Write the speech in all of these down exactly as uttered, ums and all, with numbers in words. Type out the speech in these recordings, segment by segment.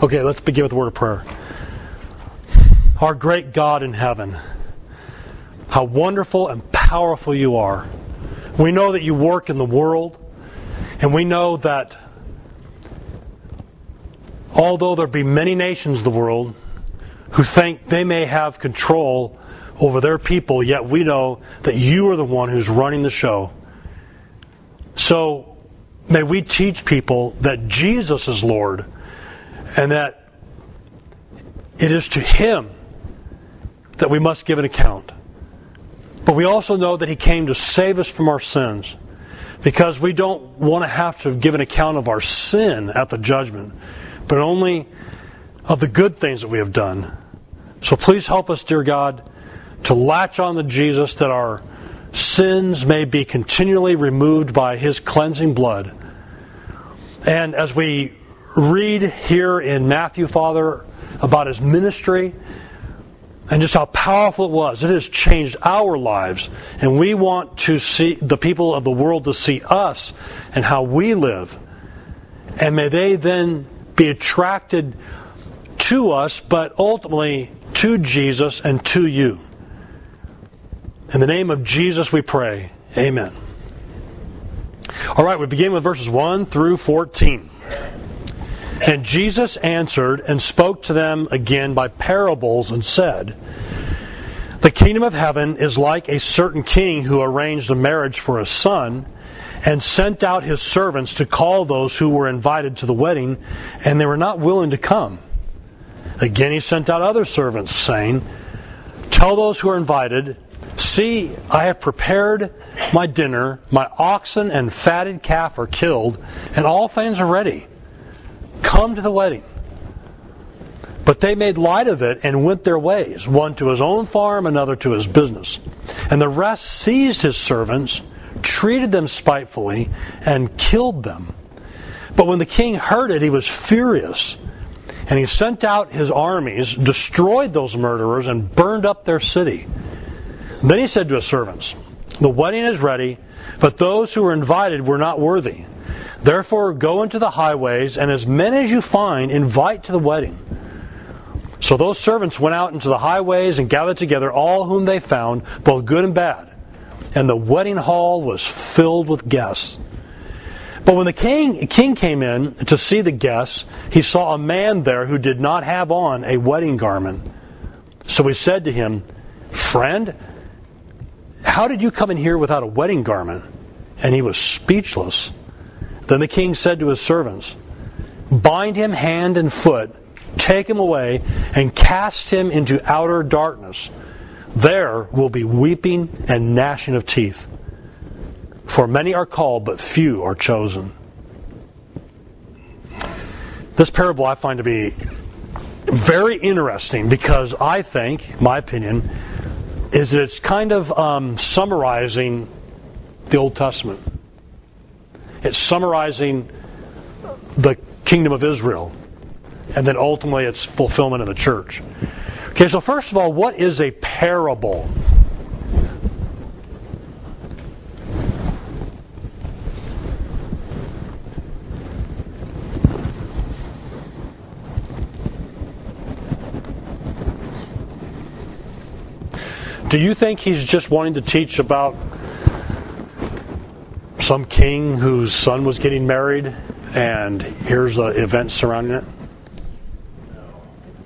Okay, let's begin with a word of prayer. Our great God in heaven, how wonderful and powerful you are. We know that you work in the world, and we know that although there be many nations in the world who think they may have control over their people, yet we know that you are the one who's running the show. So may we teach people that Jesus is Lord, and that it is to Him that we must give an account. But we also know that He came to save us from our sins, because we don't want to have to give an account of our sin at the judgment, but only of the good things that we have done. So please help us, dear God, to latch on to Jesus, that our sins may be continually removed by His cleansing blood. And as we read here in Matthew, Father, about His ministry and just how powerful it was, it has changed our lives. And we want to see the people of the world to see us and how we live. And may they then be attracted to us, but ultimately to Jesus and to you. In the name of Jesus we pray. Amen. All right, we begin with verses one through fourteen. And Jesus answered and spoke to them again by parables and said, The kingdom of heaven is like a certain king who arranged a marriage for his son, and sent out his servants to call those who were invited to the wedding, and they were not willing to come. Again he sent out other servants, saying, Tell those who are invited, See, I have prepared my dinner, my oxen and fatted calf are killed, and all things are ready. Come to the wedding. But they made light of it and went their ways, one to his own farm, another to his business. And the rest seized his servants, treated them spitefully, and killed them. But when the king heard it, he was furious. And he sent out his armies, destroyed those murderers, and burned up their city. Then he said to his servants, The wedding is ready, but those who were invited were not worthy. Therefore go into the highways, and as many as you find, invite to the wedding. So those servants went out into the highways and gathered together all whom they found, both good and bad. And the wedding hall was filled with guests. But when the king, king came in to see the guests, he saw a man there who did not have on a wedding garment. So he said to him, Friend, how did you come in here without a wedding garment? And he was speechless. Then the king said to his servants, Bind him hand and foot, take him away, and cast him into outer darkness. There will be weeping and gnashing of teeth. For many are called, but few are chosen. This parable I find to be very interesting, because I think, my opinion, is that it's kind of um, summarizing the Old Testament. It's summarizing the kingdom of Israel, and then ultimately its fulfillment in the church. Okay, so first of all, what is a parable? Do you think he's just wanting to teach about some king whose son was getting married, and here's the events surrounding it? No.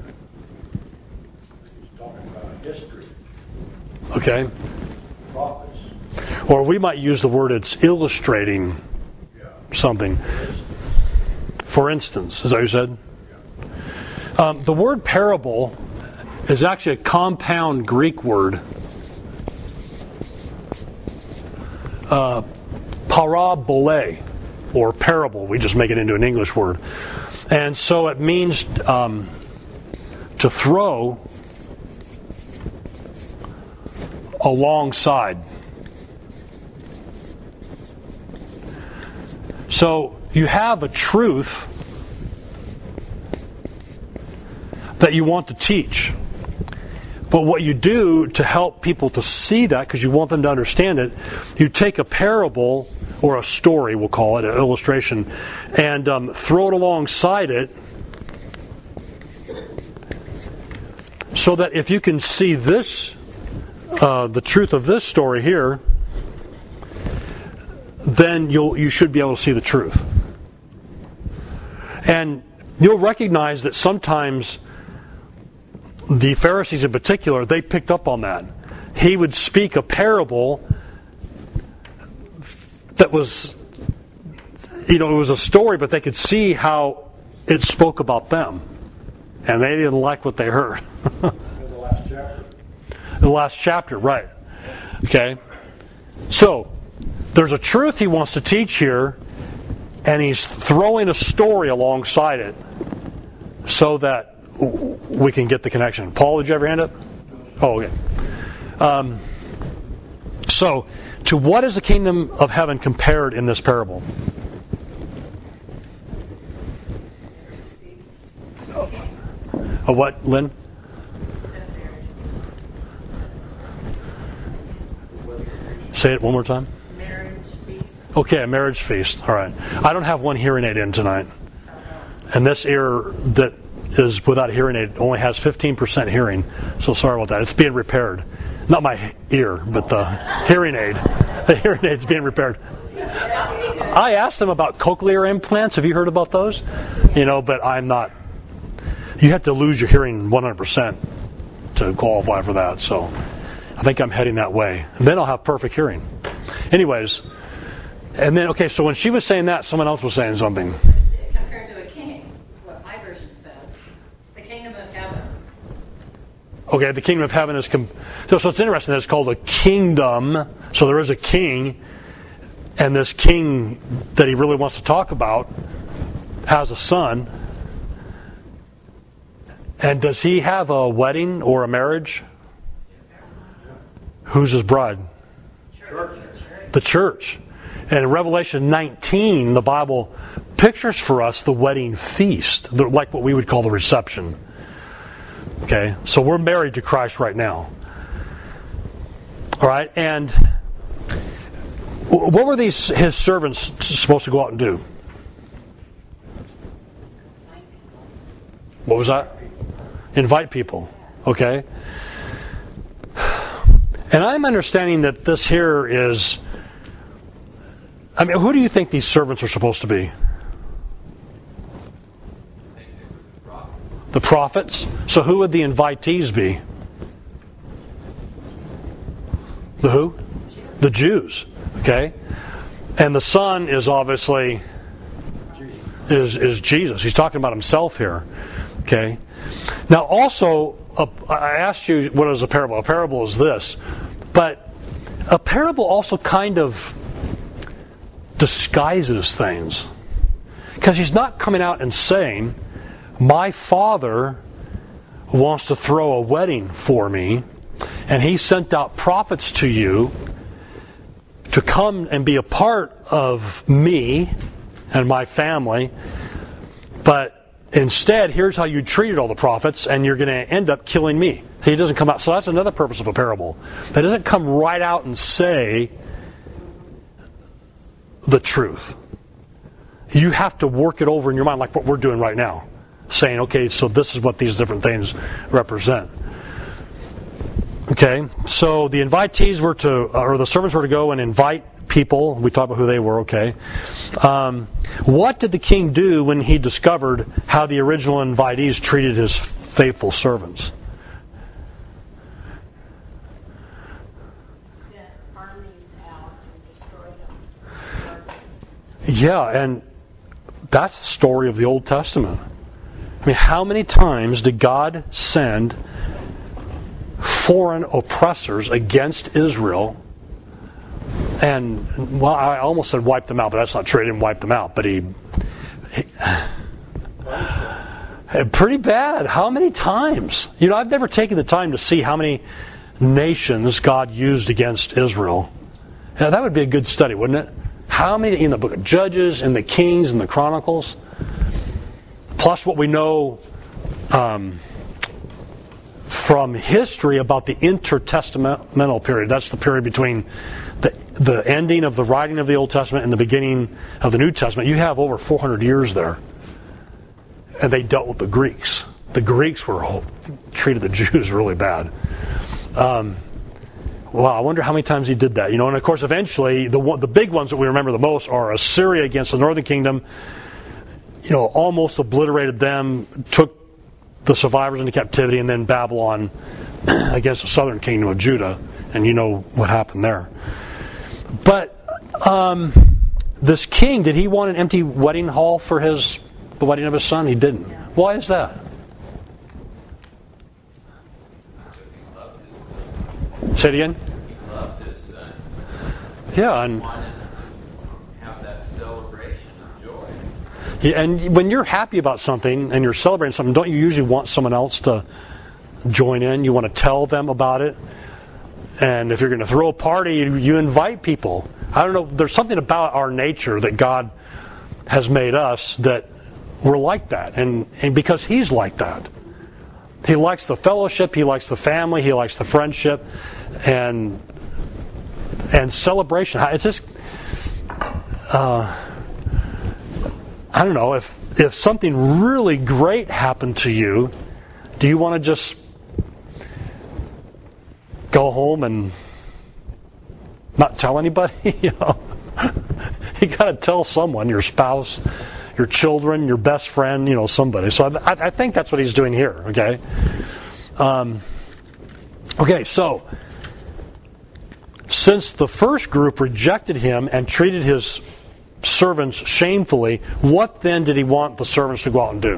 He's talking about history. Okay. Prophets. Or we might use the word it's illustrating Yeah. something. For instance, is that what you said? Yeah. Um, the word parable is actually a compound Greek word. Uh, parabole, or parable. We just make it into an English word. And so it means um, to throw alongside. So you have a truth that you want to teach. But what you do to help people to see that, because you want them to understand it, you take a parable, or a story, we'll call it, an illustration, and um, throw it alongside it So that if you can see this, uh, the truth of this story here, then you'll you should be able to see the truth. And you'll recognize that sometimes the Pharisees in particular, they picked up on that. He would speak a parable that was, you know, it was a story, but they could see how it spoke about them. And they didn't like what they heard. In the last chapter. The last chapter, right. Okay. So, there's a truth he wants to teach here, and he's throwing a story alongside it so that we can get the connection. Paul, did you have your hand up? Oh, okay. Um, so, to what is the kingdom of heaven compared in this parable? A what, Lynn? Say it one more time. Marriage feast. Okay, a marriage feast. All right. I don't have one hearing aid in tonight. And this ear that is without hearing aid only has fifteen percent hearing. So sorry about that. It's being repaired. Not my ear, but the hearing aid. The hearing aid's being repaired. I asked them about cochlear implants. Have you heard about those? You know, but I'm not. You have to lose your hearing one hundred percent to qualify for that. So I think I'm heading that way. And then I'll have perfect hearing. Anyways, and then, okay, so when she was saying that, someone else was saying something. Compared to a king, what my version says. The kingdom of heaven. Okay, the kingdom of heaven is... Com- so, so it's interesting that it's called a kingdom. So there is a king, and this king that he really wants to talk about has a son. And does he have a wedding or a marriage? Who's his bride? Church. The church. And in Revelation nineteen, the Bible pictures for us the wedding feast, like what we would call the reception. Okay, so we're married to Christ right now. All right, and what were these his servants supposed to go out and do? What was that? Invite people. Okay. And I'm understanding that this here is... I mean, who do you think these servants are supposed to be? The prophets. So who would the invitees be? The who? The Jews. Okay? And the Son is obviously is is Jesus. He's talking about himself here. Okay? Now also, a, I asked you what is a parable. A parable is this. But a parable also kind of disguises things. Because he's not coming out and saying, my Father wants to throw a wedding for me, and he sent out prophets to you to come and be a part of me and my family, but instead, here's how you treated all the prophets, and you're going to end up killing me. He doesn't come out. So that's another purpose of a parable. That doesn't come right out and say the truth. You have to work it over in your mind like what we're doing right now. Saying, okay, so this is what these different things represent. Okay, so the invitees were to, or the servants were to go and invite people. We talked about who they were, okay. Um, what did the king do when he discovered how the original invitees treated his faithful servants? Sent armies out and destroyed them. Yeah, and that's the story of the Old Testament. I mean, how many times did God send foreign oppressors against Israel? And, well, I almost said wipe them out, but that's not true. He didn't wipe them out, but he... he pretty bad. How many times? You know, I've never taken the time to see how many nations God used against Israel. Now, that would be a good study, wouldn't it? How many in the book of Judges, in the Kings, and the Chronicles? Plus what we know um, from history about the intertestamental period. That's the period between the, the ending of the writing of the Old Testament and the beginning of the New Testament. You have over four hundred years there. And they dealt with the Greeks. the Greeks were treated the Jews really bad. Um, well, I wonder how many times he did that. You know, and of course, eventually, the one, the big ones that we remember the most are Assyria against the northern kingdom. You know, almost obliterated them, took the survivors into captivity, and then Babylon against the southern kingdom of Judah. And you know what happened there. But um, this king, did he want an empty wedding hall for his the wedding of his son? He didn't. Yeah. Why is that? Say it again? He loved his son. Yeah, and He wanted to have that celebration of joy. Yeah, and when you're happy about something and you're celebrating something, don't you usually want someone else to join in? You want to tell them about it. And if you're going to throw a party, you, you invite people. I don't know, there's something about our nature that God has made us that we're like that. And, and because He's like that. He likes the fellowship, He likes the family, He likes the friendship, and and celebration. It's just... Uh, I don't know, if, if something really great happened to you, do you want to just go home and not tell anybody? You know, you got to tell someone, your spouse, your children, your best friend, you know, somebody. So I, I think that's what he's doing here, okay? Um, okay, so since the first group rejected him and treated his servants shamefully, what then did he want the servants to go out and do?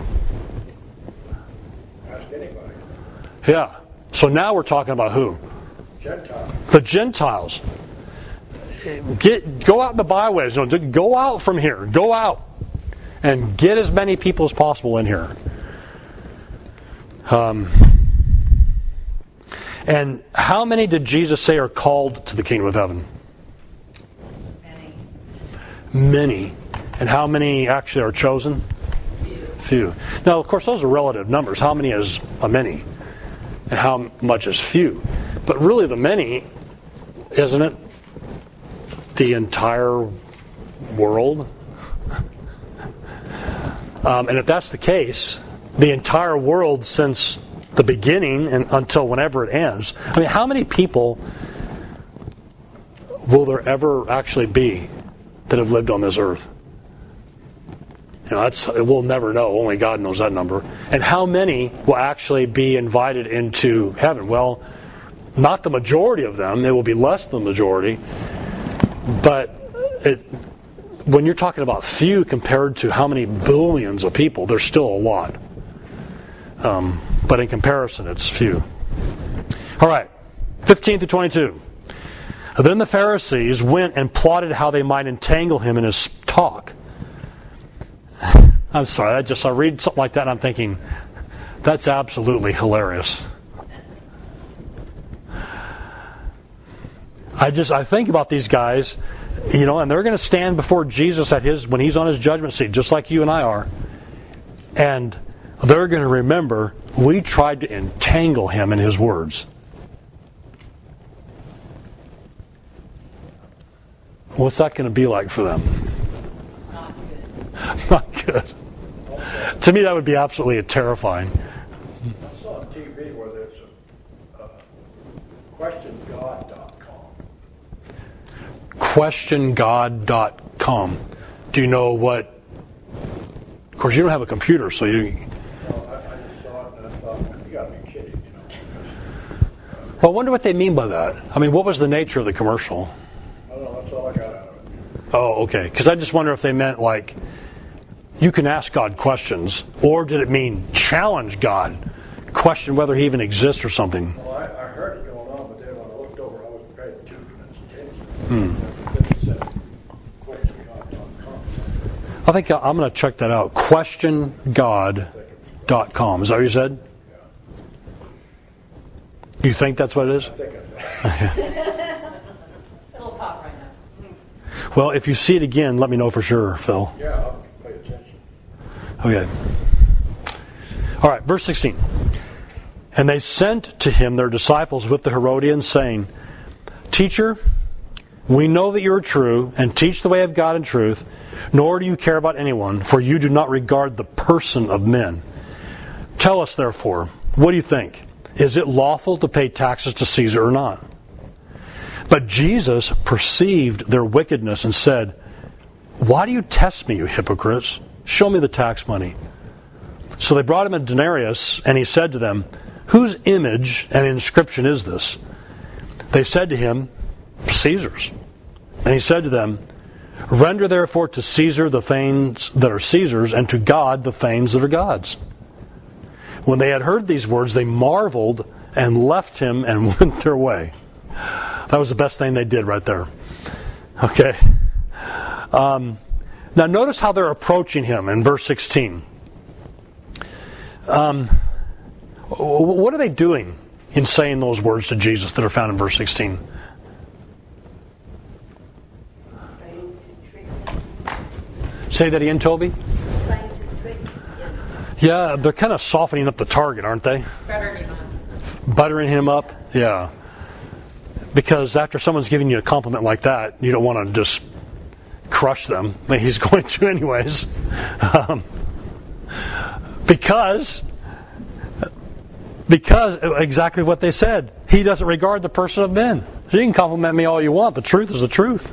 Ask anybody. Yeah. So now we're talking about who? Gentiles. The Gentiles. Get go out in the byways. You know, go out from here. Go out and get as many people as possible in here. Um, and how many did Jesus say are called to the kingdom of heaven? Many. Many. And how many actually are chosen? Few. Few. Now, of course, those are relative numbers. How many is a many? And how much is few? But really the many, isn't it? The entire world. Um, and if that's the case, the entire world since the beginning and until whenever it ends. I mean, how many people will there ever actually be that have lived on this earth? You know, that's, we'll never know. Only God knows that number. And how many will actually be invited into heaven? Well, not the majority of them. It will be less than the majority. But it, when you're talking about few compared to how many billions of people, there's still a lot. Um, but in comparison, it's few. All right, fifteen to twenty-two. Then the Pharisees went and plotted how they might entangle him in his talk. I'm sorry, I just I read something like that and I'm thinking, that's absolutely hilarious. I just I think about these guys, you know, and they're going to stand before Jesus at his when he's on his judgment seat, just like you and I are, and they're going to remember we tried to entangle him in his words. What's that going to be like for them? Not good. Not good. To me, that would be absolutely terrifying. I saw on T V where there's a uh, question god dot com. question god dot com. Do you know what? Of course, you don't have a computer, so you. Well, I, I just saw it and I thought, you got to be kidding, you know. Well, I wonder what they mean by that. I mean, what was the nature of the commercial? I don't know, that's all I got out of it. Oh, okay. Because I just wonder if they meant like you can ask God questions, or did it mean challenge God, question whether He even exists or something? Well, I, I heard it going on, but then when I looked over, I wasn't paying two minutes attention. Hmm. Then it said question god dot com. I think I'm going to check that out. question god dot com. Is that what you said? You think that's what it is? I think I It'll pop right now. Well, if you see it again, let me know for sure, Phil. Yeah, I'll pay attention. Okay. All right, verse sixteen. And they sent to him their disciples with the Herodians, saying, Teacher, we know that you are true and teach the way of God in truth, nor do you care about anyone, for you do not regard the person of men. Tell us, therefore, what do you think? Is it lawful to pay taxes to Caesar or not? But Jesus perceived their wickedness and said, Why do you test me, you hypocrites? Show me the tax money. So they brought him a denarius, and he said to them, Whose image and inscription is this? They said to him, Caesar's. And he said to them, Render therefore to Caesar the things that are Caesar's, and to God the things that are God's. When they had heard these words, they marveled and left him and went their way. That was the best thing they did right there. Okay. Um, now notice how they're approaching him in verse sixteen. Um, what are they doing in saying those words to Jesus that are found in verse sixteen? Say that again, Toby? Yeah, they're kind of softening up the target, aren't they? Buttering him up. Buttering him up? Yeah. Because after someone's giving you a compliment like that, you don't want to just crush them. I mean, he's going to anyways. Um, because, because exactly what they said. He doesn't regard the person of men. So you can compliment me all you want. The truth is the truth.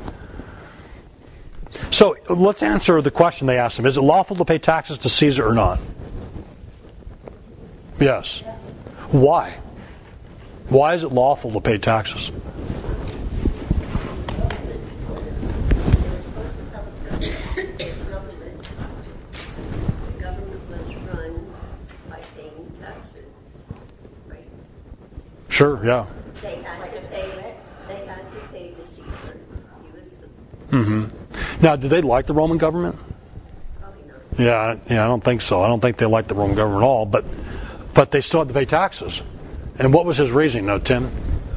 So let's answer the question they asked him. Is it lawful to pay taxes to Caesar or not? Yes. Why? Why is it lawful to pay taxes? Sure, yeah. They had to pay, they had to pay to Caesar. He was the... Mm-hmm. Now, do they like the Roman government? Probably not. Yeah, yeah, I don't think so. I don't think they like the Roman government at all, but but they still had to pay taxes. And what was his reasoning, no, Tim?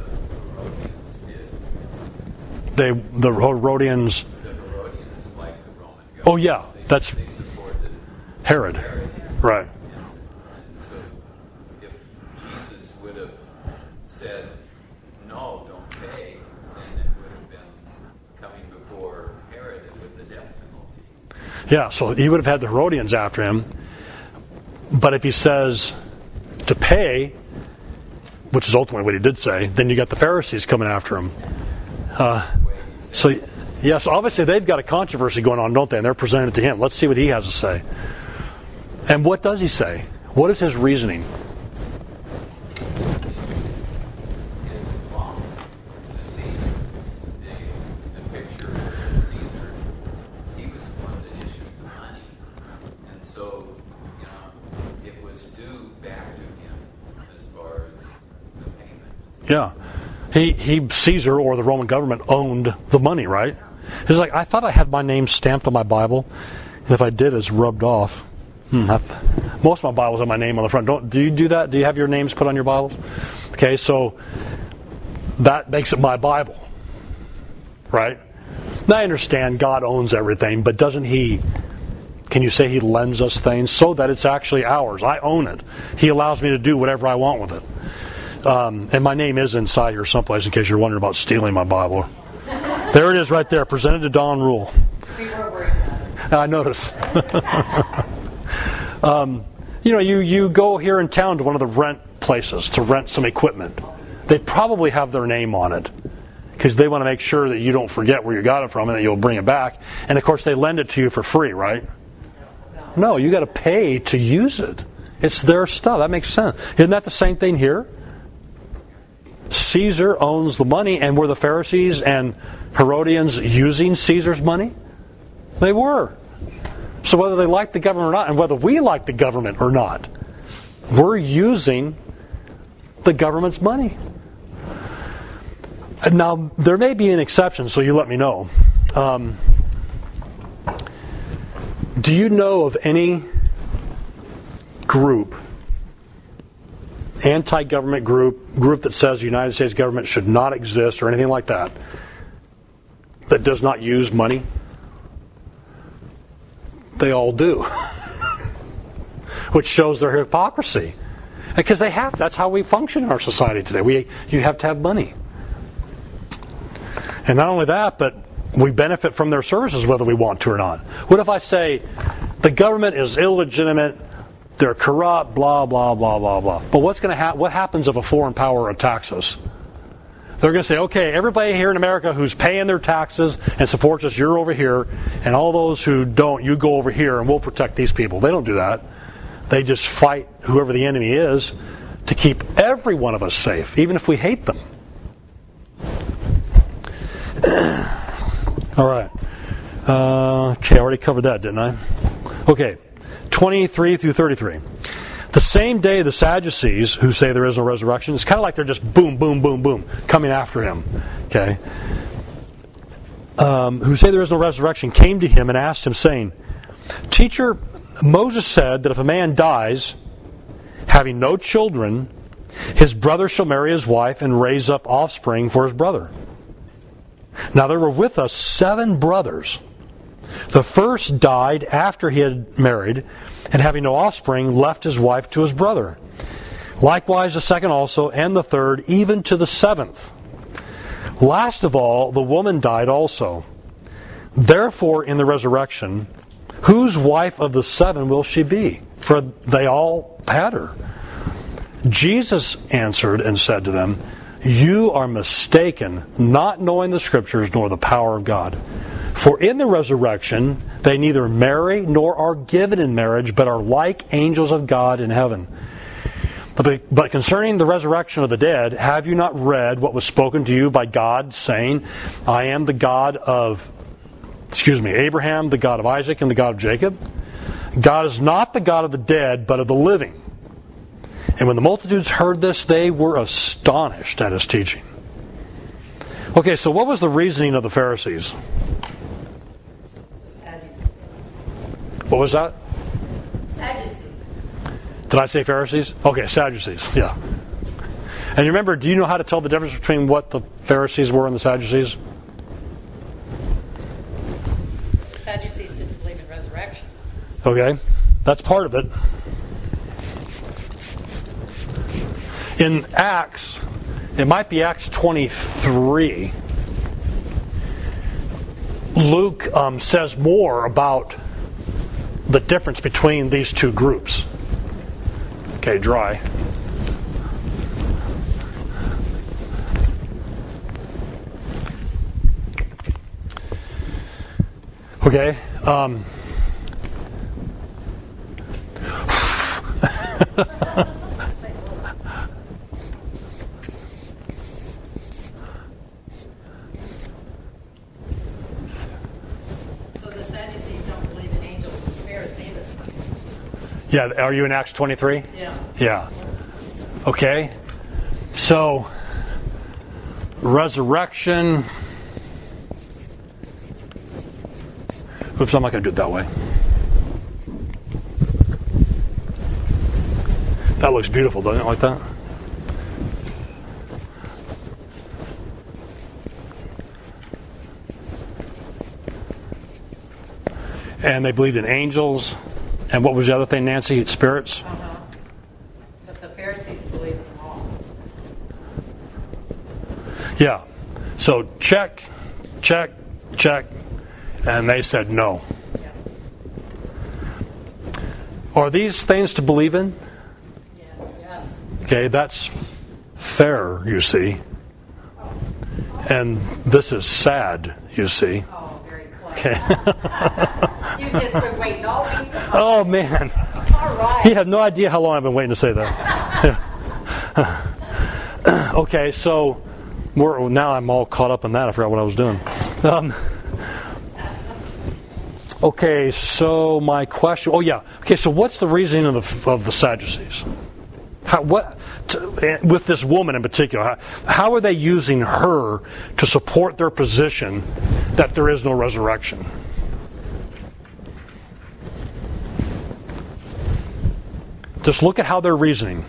They, the Herodians... The Herodians liked the Roman government. Oh, yeah, They, that's they supported Herod. Herod. Right. And so if Jesus would have said, no, don't pay, then it would have been coming before Herod with the death penalty. Yeah, so he would have had the Herodians after him. But if he says to pay, which is ultimately what he did say, then you got the Pharisees coming after him. Uh, so, yes, obviously they've got a controversy going on, don't they? And they're presenting it to him. Let's see what he has to say. And what does he say? What is his reasoning? Yeah. He, he, Caesar or the Roman government owned the money, right? He's like, I thought I had my name stamped on my Bible, and if I did, it's rubbed off. Hmm, I, most of my Bibles have my name on the front. Don't do you do that? Do you have your names put on your Bibles? Okay, so that makes it my Bible, right? Now I understand God owns everything, but doesn't He? Can you say He lends us things so that it's actually ours? I own it. He allows me to do whatever I want with it. Um, and my name is inside here someplace in case you're wondering about stealing my Bible. There it is right there, presented to Don Rule. We were worried about it. I notice. um, you know, you, you go here in town to one of the rent places to rent some equipment. They probably have their name on it because they want to make sure that you don't forget where you got it from and that you'll bring it back. And of course, they lend it to you for free, right? No, you got to pay to use it. It's their stuff. That makes sense. Isn't that the same thing here? Caesar owns the money, and were the Pharisees and Herodians using Caesar's money? They were. So whether they like the government or not, and whether we like the government or not, we're using the government's money. And now, there may be an exception, so you let me know. Um, do you know of any group, anti-government group, group that says the United States government should not exist or anything like that, that does not use money? They all do. Which shows their hypocrisy. Because they have. That's how we function in our society today. We, you have to have money. And not only that, but we benefit from their services whether we want to or not. What if I say the government is illegitimate, they're corrupt, blah, blah, blah, blah, blah. But what's going to ha- what happens if a foreign power attacks us? They're going to say, okay, everybody here in America who's paying their taxes and supports us, you're over here, and all those who don't, you go over here, and we'll protect these people. They don't do that. They just fight whoever the enemy is to keep every one of us safe, even if we hate them. All right. Uh, okay, I already covered that, didn't I? Okay, twenty-three through thirty-three. The same day the Sadducees, who say there is no resurrection, it's kind of like they're just boom, boom, boom, boom, coming after him. Okay, um, who say there is no resurrection, came to him and asked him, saying, Teacher, Moses said that if a man dies, having no children, his brother shall marry his wife and raise up offspring for his brother. Now there were with us seven brothers. The first died after he had married, and having no offspring, left his wife to his brother. Likewise the second also, and the third, even to the seventh. Last of all, the woman died also. Therefore, in the resurrection, whose wife of the seven will she be? For they all had her. Jesus answered and said to them, You are mistaken, not knowing the Scriptures nor the power of God. For in the resurrection they neither marry nor are given in marriage, but are like angels of God in heaven. But, but concerning the resurrection of the dead, have you not read what was spoken to you by God, saying, I am the God of, excuse me, Abraham, the God of Isaac, and the God of Jacob? God is not the God of the dead, but of the living. And when the multitudes heard this, they were astonished at his teaching. Okay, so what was the reasoning of the Pharisees? What was that? Sadducees. Did I say Pharisees? Okay, Sadducees, yeah. And you remember, do you know how to tell the difference between what the Pharisees were and the Sadducees? Sadducees didn't believe in resurrection. Okay, that's part of it. In Acts, it might be Acts twenty-three, Luke um, says more about the difference between these two groups. Okay, dry. Okay. Um, Yeah, are you in Acts twenty-three? Yeah. Yeah. Okay. So, resurrection. Oops, I'm not going to do it that way. That looks beautiful, doesn't it, like that? And they believed in angels. And what was the other thing, Nancy? Spirits? Uh-huh. But the Pharisees believed in them all. Yeah. So check, check, check. And they said no. Yeah. Are these things to believe in? Yeah. Yes. Okay, that's fair, you see. And this is sad, you see. Oh, very close. Okay. You just been waiting all week. Oh, man. All right. He had no idea how long I've been waiting to say that. Okay, so we're, now I'm all caught up in that. I forgot what I was doing. Um, okay, so my question... Oh, yeah. Okay, so what's the reasoning of the, of the Sadducees? How, what, to, with this woman in particular, how, how are they using her to support their position that there is no resurrection? Just look at how they're reasoning.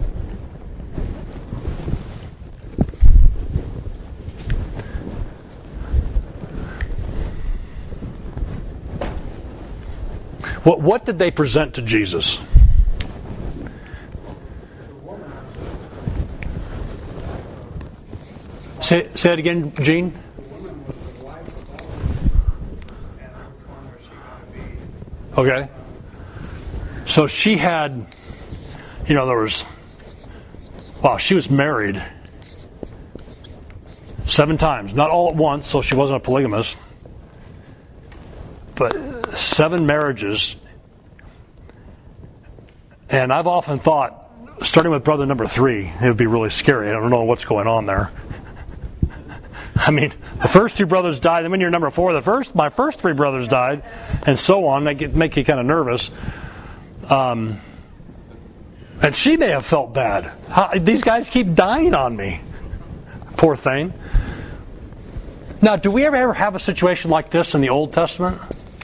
What, what did they present to Jesus? Say, say it again, Gene. The woman was the wife of Moses, and which one was she going to be? Okay. So she had, you know, there was, wow, she was married seven times. Not all at once, so she wasn't a polygamist. But seven marriages. And I've often thought, starting with brother number three, it would be really scary. I don't know what's going on there. I mean, the first two brothers died, and when you're number four, the first, my first three brothers died, and so on. That get, make you kind of nervous. Um, and she may have felt bad. How, these guys keep dying on me. Poor thing. Now, do we ever ever have a situation like this in the Old Testament?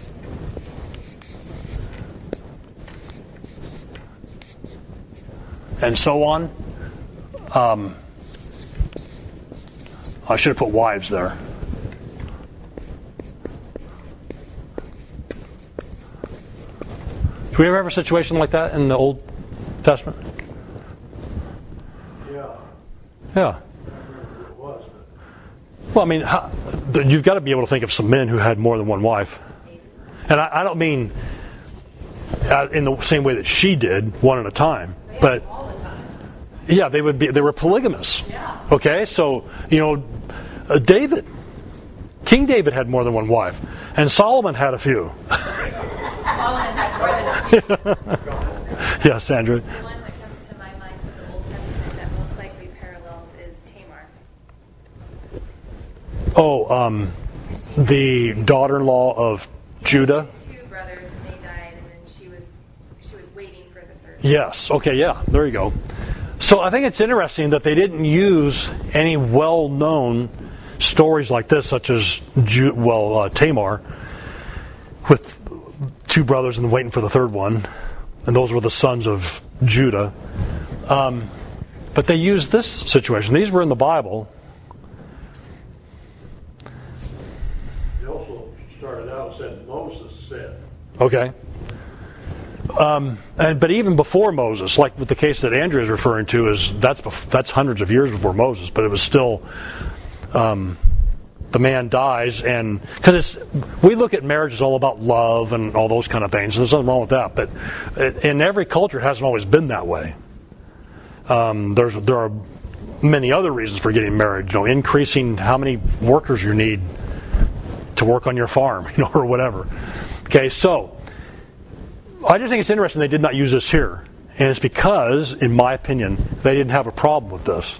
And so on. Um, I should have put wives there. Do we ever have a situation like that in the Old Testament? Yeah. Yeah. I remember who it was, but Well, I mean, how, you've got to be able to think of some men who had more than one wife. And I, I don't mean uh, in the same way that she did, one at a time. But All the time. yeah, they would be. They were polygamous. Yeah. Okay, so you know, uh, David, King David had more than one wife, and Solomon had a few. Solomon had more than a few. Yeah, Sandra. The one that comes to my mind from the Old Testament that most likely parallels is Tamar. Oh, um, the daughter-in-law of Judah. Two brothers, and they died, and then she was she was waiting for the third. Yes. Okay. Yeah. There you go. So I think it's interesting that they didn't use any well-known stories like this, such as Ju- well uh, Tamar, with two brothers and waiting for the third one, and those were the sons of Judah. Um, but they used this situation. These were in the Bible. he also started out and said, Moses said. Okay. Um, and but even before Moses, like with the case that Andrea is referring to, is that's bef- that's hundreds of years before Moses, but it was still um, the man dies, and because we look at marriage as all about love and all those kind of things. There's nothing wrong with that, but in every culture, it hasn't always been that way. Um, there's there are many other reasons for getting married. You know, increasing how many workers you need to work on your farm, you know, or whatever. Okay, so. I just think it's interesting they did not use this here. And it's because, in my opinion, they didn't have a problem with this.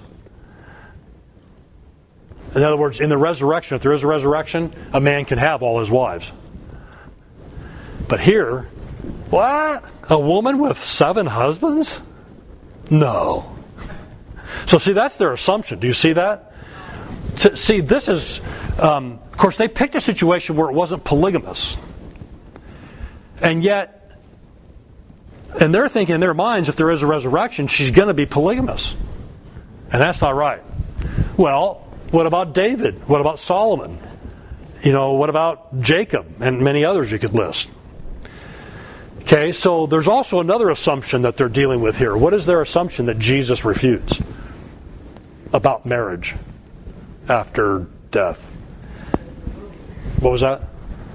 In other words, in the resurrection, if there is a resurrection, a man can have all his wives. But here, what? A woman with seven husbands? No. So see, that's their assumption. Do you see that? See, this is, um, of course, they picked a situation where it wasn't polygamous. And yet, and they're thinking in their minds, if there is a resurrection, she's going to be polygamous. And that's not right. Well, what about David? What about Solomon? You know, what about Jacob and many others you could list? Okay, so there's also another assumption that they're dealing with here. What is their assumption that Jesus refutes about marriage after death? What was that?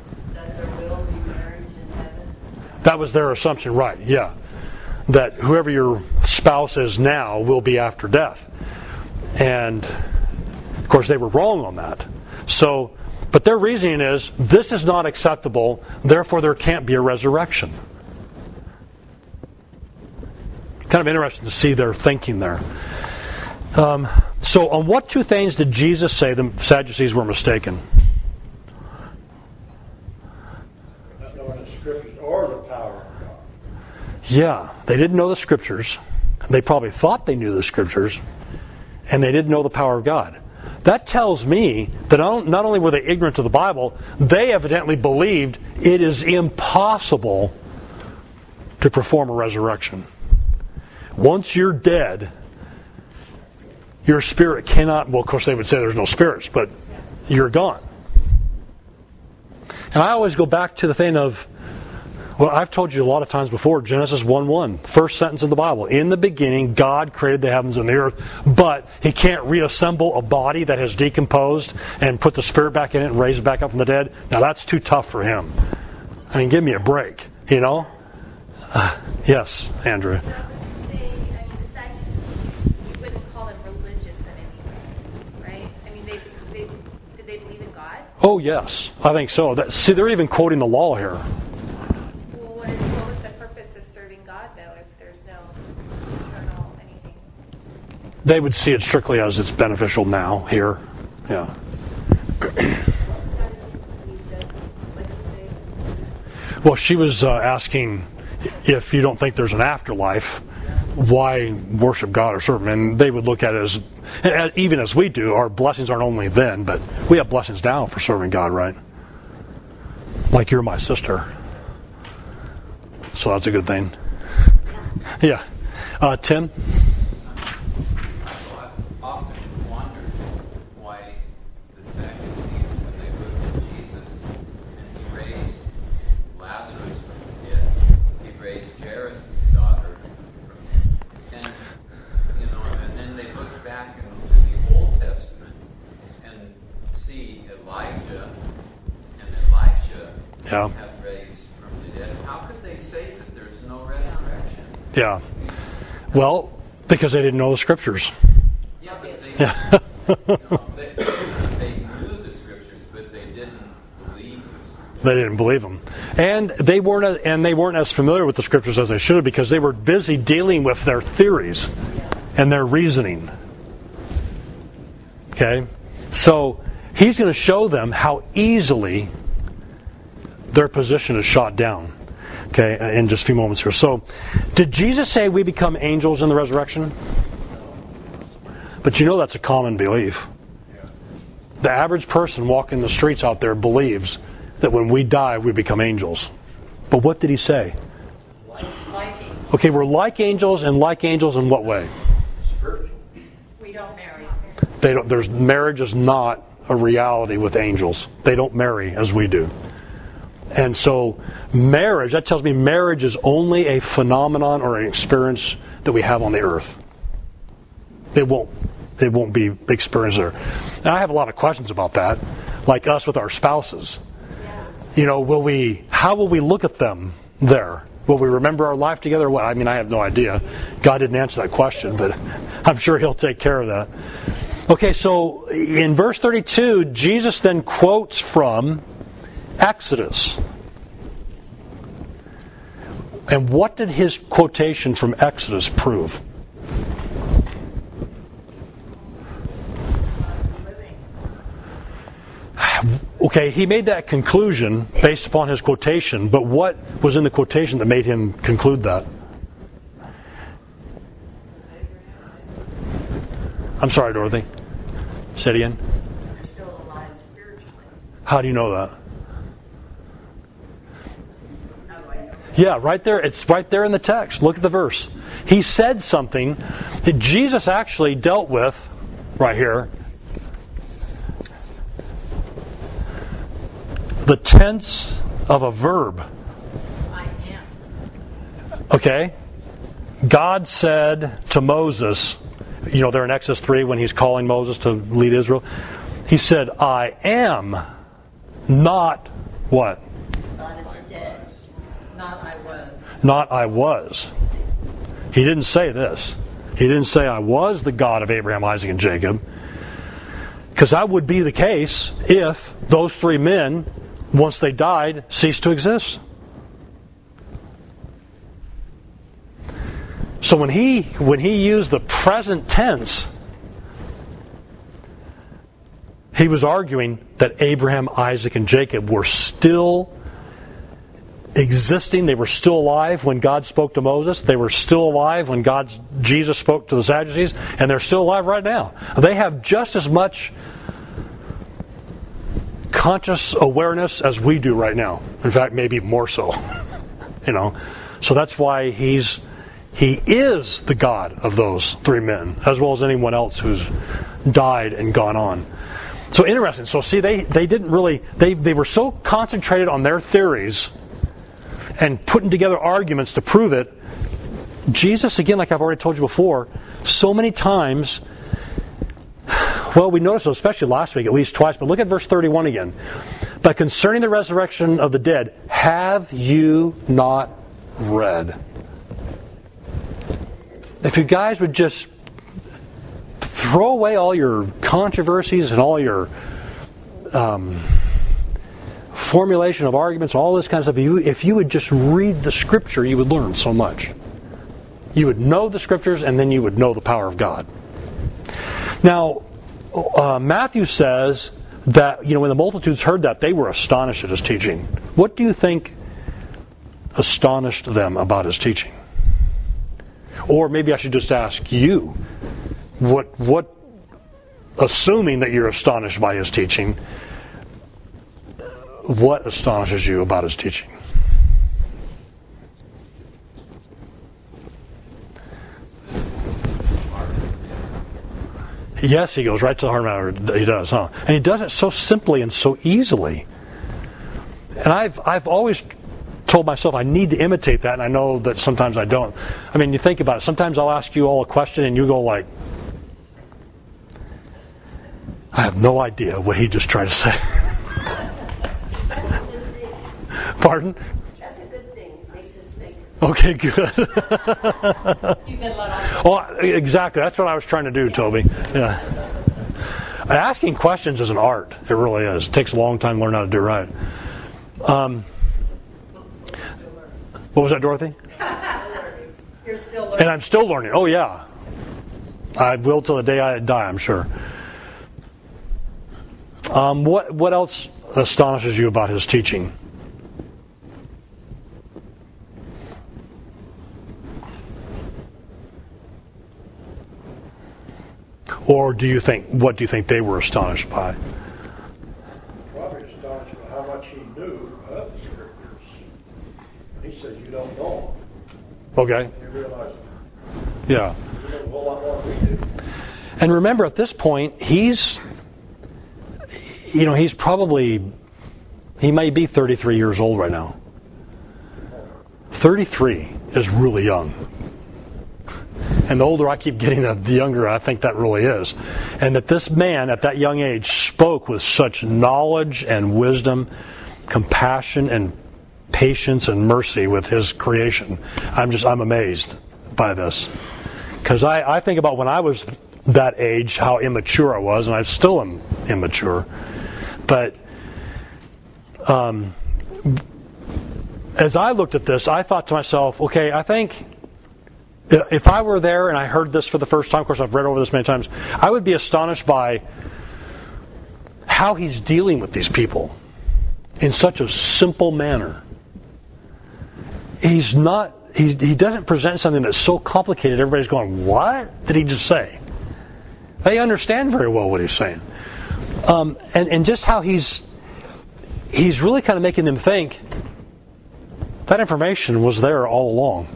That was their assumption, right, yeah. That whoever your spouse is now will be after death. And, of course, they were wrong on that. So, but their reasoning is, this is not acceptable, therefore there can't be a resurrection. Kind of interesting to see their thinking there. Um, so, on what two things did Jesus say the Sadducees were mistaken? Not knowing the scriptures or the power of God. Yeah, they didn't know the Scriptures. They probably thought they knew the Scriptures, and they didn't know the power of God. That tells me that not only were they ignorant of the Bible, they evidently believed it is impossible to perform a resurrection. Once you're dead, your spirit cannot, well, of course they would say there's no spirits, but you're gone. And I always go back to the thing of, well, I've told you a lot of times before, Genesis one one, first sentence of the Bible. In the beginning, God created the heavens and the earth, but He can't reassemble a body that has decomposed and put the spirit back in it and raise it back up from the dead. Now, that's too tough for Him. I mean, give me a break, you know? Uh, yes, Andrew. So I would say, I mean, the Sadducees, you wouldn't call them religious in any way, right? I mean, they, they, did they believe in God? Oh, yes. I think so. That, see, they're even quoting the law here. Well, what, is, what was the purpose of serving God, though, if there's no eternal anything? They would see it strictly as it's beneficial now, here. Yeah. Well, she was uh, asking if you don't think there's an afterlife, why worship God or serve Him? And they would look at it as, as, even as we do, our blessings aren't only then, but we have blessings now for serving God, right? Like you're my sister. So that's a good thing. Yeah. Uh, Tim? I've often wondered why the Sadducees, when they looked at Jesus and He raised Lazarus from the dead, He raised Jairus' daughter from, and you know, and then they look back into the Old Testament and see Elijah and Elisha Yeah. have raised from the dead. How could they say that there's no resurrection? Yeah. Well, because they didn't know the Scriptures. Yeah, but they, Yeah. no, they, they knew the Scriptures, but they didn't believe the Scriptures. They didn't believe them, and they weren't, and they weren't as familiar with the Scriptures as they should have, because they were busy dealing with their theories and their reasoning. Okay, so he's going to show them how easily their position is shot down. Okay, in just a few moments here. So, did Jesus say we become angels in the resurrection? But you know that's a common belief. The average person walking the streets out there believes that when we die, we become angels. But what did he say? Like angels. Okay, we're like angels, and like angels in what way? Spiritual. We don't marry. They don't. There's marriage is not a reality with angels. They don't marry as we do. And so marriage, that tells me marriage is only a phenomenon or an experience that we have on the earth. It won't it won't be experienced there. And I have a lot of questions about that, like us with our spouses. You know, will we how will we look at them there? Will we remember our life together? Well, I mean, I have no idea. God didn't answer that question, but I'm sure He'll take care of that. Okay, so in verse thirty-two, Jesus then quotes from Exodus. And what did his quotation from Exodus prove? Okay, he made that conclusion based upon his quotation, but what was in the quotation that made him conclude that? I'm sorry, Dorothy. Say it again. They're still alive spiritually. How do you know that? How do I know? Yeah, right there. It's right there in the text. Look at the verse. He said something that Jesus actually dealt with right here. The tense of a verb. I am. Okay? God said to Moses, you know, there in Exodus three when he's calling Moses to lead Israel, he said, I am not what? God is dead. Not I was. Not I was. He didn't say this. He didn't say I was the God of Abraham, Isaac, and Jacob. Because that would be the case if those three men, once they died, ceased to exist. So when he when he used the present tense, he was arguing that Abraham, Isaac, and Jacob were still existing. They were still alive when God spoke to Moses. They were still alive when God, Jesus spoke to the Sadducees, and they're still alive right now. They have just as much conscious awareness as we do right now. In fact, maybe more so. You know, so that's why he's he is the God of those three men, as well as anyone else who's died and gone on. So interesting. So see, they they didn't really they they were so concentrated on their theories and putting together arguments to prove it. Jesus, again, like I've already told you before, so many times. Well, we noticed it especially last week, at least twice, but look at verse thirty-one again. But concerning the resurrection of the dead, have you not read. If you guys would just throw away all your controversies and all your um, formulation of arguments, all this kind of stuff, you, if you would just read the Scripture, you would learn so much. You would know the Scriptures, and then you would know the power of God. Now, uh, Matthew says that, you know, when the multitudes heard that, they were astonished at his teaching. What do you think astonished them about his teaching? Or maybe I should just ask you, what, what, assuming that you're astonished by his teaching, what astonishes you about his teaching? Yes, he goes right to the heart of the matter. He does, huh? And he does it so simply and so easily. And I've I've always told myself I need to imitate that, and I know that sometimes I don't. I mean, you think about it. Sometimes I'll ask you all a question, and you go like, I have no idea what he just tried to say. Pardon? That's a good thing. It makes us think. Okay, good. You've been let off. Well, exactly. That's what I was trying to do, Toby. Yeah. Asking questions is an art. It really is. It takes a long time to learn how to do it right. Um, what was that, Dorothy? You're still learning. And I'm still learning. Oh, yeah. I will till the day I die, I'm sure. Um, what what else astonishes you about his teaching? Or do you think, what do you think they were astonished by? Probably astonished by how much he knew of the Scriptures. He says, you don't know them. Okay. You realize Yeah. you know a whole lot more than we do. And remember, at this point, he's, you know, he's probably, he may be thirty-three years old right now. thirty-three is really young. And the older I keep getting, the younger I think that really is. And that this man at that young age spoke with such knowledge and wisdom, compassion and patience and mercy with his creation. I'm just, I'm amazed by this. Because I, I think about when I was that age, how immature I was, and I still am immature. But um, as I looked at this, I thought to myself, okay, I think if I were there and I heard this for the first time, of course I've read over this many times, I would be astonished by how he's dealing with these people in such a simple manner. He's not, he, he doesn't present something that's so complicated everybody's going, what did he just say? They understand very well what he's saying. Um, and, and just how he's he's really kind of making them think that information was there all along.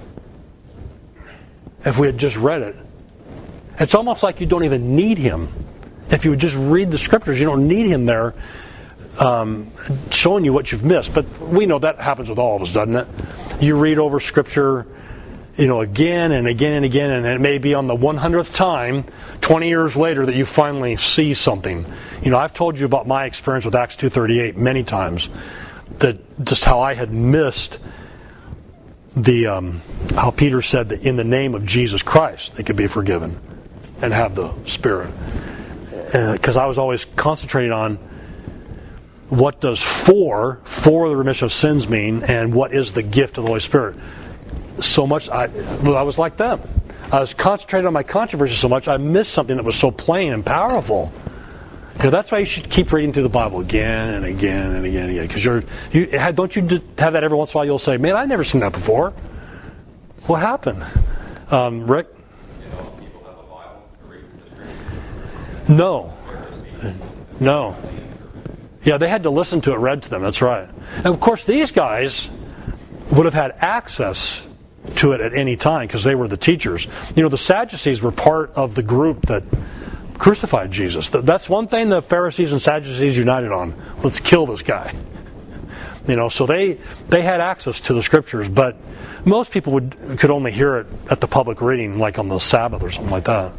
If we had just read it. It's almost like you don't even need him. If you would just read the Scriptures, you don't need him there um, showing you what you've missed. But we know that happens with all of us, doesn't it? You read over Scripture, you know, again and again and again, and it may be on the one hundredth time, twenty years later, that you finally see something. You know, I've told you about my experience with Acts two thirty-eight many times, that just how I had missed the um, how Peter said that in the name of Jesus Christ they could be forgiven and have the Spirit. Because uh, I was always concentrating on what does for, for the remission of sins mean, and what is the gift of the Holy Spirit. So much, I, well, I was like them. I was concentrated on my controversy so much, I missed something that was so plain and powerful. You know, that's why you should keep reading through the Bible again and again and again and again. Because you're, you don't you have that every once in a while? You'll say, "Man, I've never seen that before." What happened, um, Rick? You know, people have a Bible to read the Scriptures. No, no. Yeah, they had to listen to it read to them. That's right. And of course, these guys would have had access to it at any time because they were the teachers. You know, the Sadducees were part of the group that crucified Jesus. That's one thing the Pharisees and Sadducees united on. Let's kill this guy. You know, so they they had access to the Scriptures, but most people would could only hear it at the public reading, like on the Sabbath or something like that.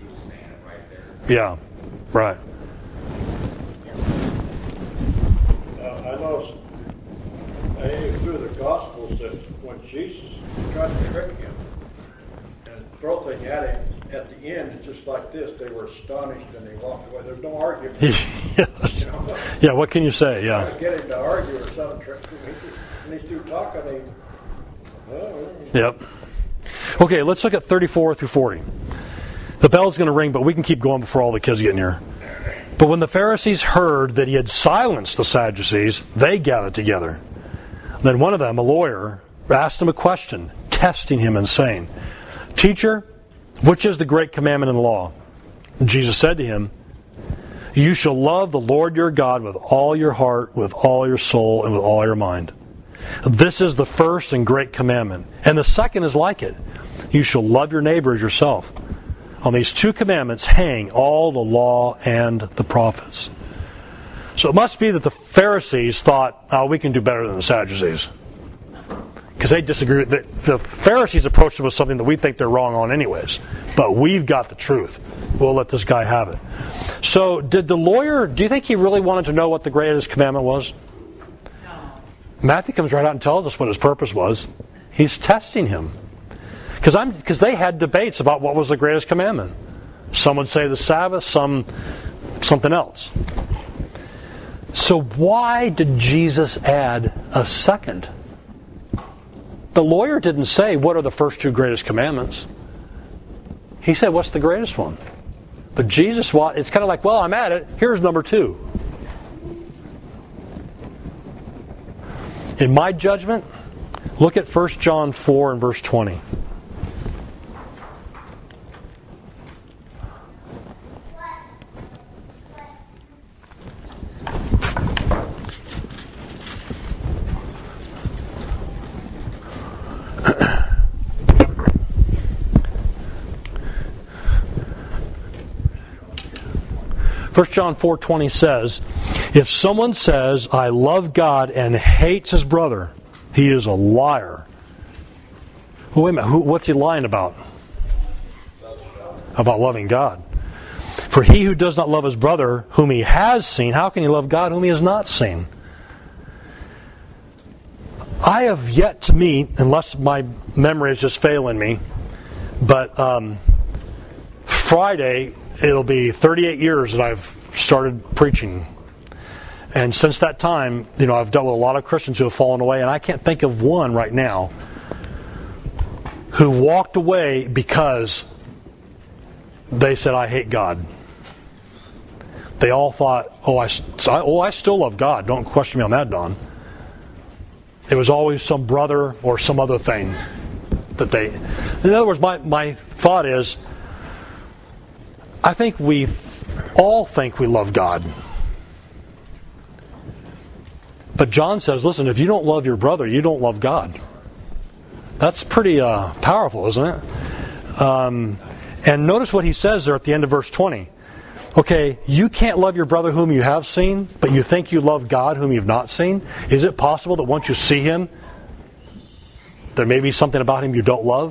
Yeah, right. And through the Gospels that when Jesus tried to trick him and throw thing at him, at the end, it's just like this. They were astonished and they walked away. There's no argument. Yes. You know? Yeah, what can you say? Trying Yeah. to get him to argue or something. And he's through talking. He, oh, Yep. Okay, let's look at thirty-four through forty. The bell's going to ring, but we can keep going before all the kids get in here. But when the Pharisees heard that he had silenced the Sadducees, they gathered together. Then one of them, a lawyer, asked him a question, testing him and saying, "Teacher, which is the great commandment in the law?" And Jesus said to him, "You shall love the Lord your God with all your heart, with all your soul, and with all your mind. This is the first and great commandment. And the second is like it. You shall love your neighbor as yourself. On these two commandments hang all the law and the prophets." So it must be that the Pharisees thought, oh, we can do better than the Sadducees. Because they disagree. The, the Pharisees approached them with something that we think they're wrong on anyways. But we've got the truth. We'll let this guy have it. So did the lawyer, do you think he really wanted to know what the greatest commandment was? No. Matthew comes right out and tells us what his purpose was. He's testing him. Because I'm because they had debates about what was the greatest commandment. Some would say the Sabbath, some something else. So why did Jesus add a second? The lawyer didn't say, what are the first two greatest commandments? He said, what's the greatest one? But Jesus, well, it's kind of like, well, I'm at it. Here's number two. In my judgment, look at First John four and verse twenty. First John four twenty says, if someone says, I love God and hates his brother, he is a liar. Well, wait a minute, who, what's he lying about? About loving God. For he who does not love his brother whom he has seen, how can he love God whom he has not seen? I have yet to meet, unless my memory is just failing me, but um, Friday it'll be thirty-eight years that I've started preaching. And since that time, you know, I've dealt with a lot of Christians who have fallen away, and I can't think of one right now who walked away because they said, I hate God. They all thought, oh, I, oh, I still love God. Don't question me on that, Don. It was always some brother or some other thing that they... In other words, my, my thought is, I think we all think we love God. But John says, listen, if you don't love your brother, you don't love God. That's pretty uh, powerful, isn't it? Um, and notice what he says there at the end of verse twenty. Okay, you can't love your brother whom you have seen, but you think you love God whom you've not seen? Is it possible that once you see him, there may be something about him you don't love?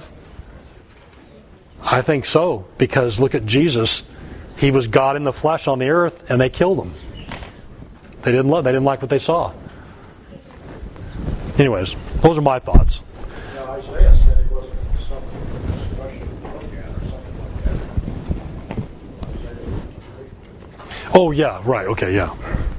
I think so, because look at Jesus. He was God in the flesh on the earth, and they killed him. They didn't love. They didn't like what they saw. Anyways, those are my thoughts. Now Isaiah said it wasn't something for this question to look at or something like that. Isaiah, Oh yeah, right. Okay, yeah.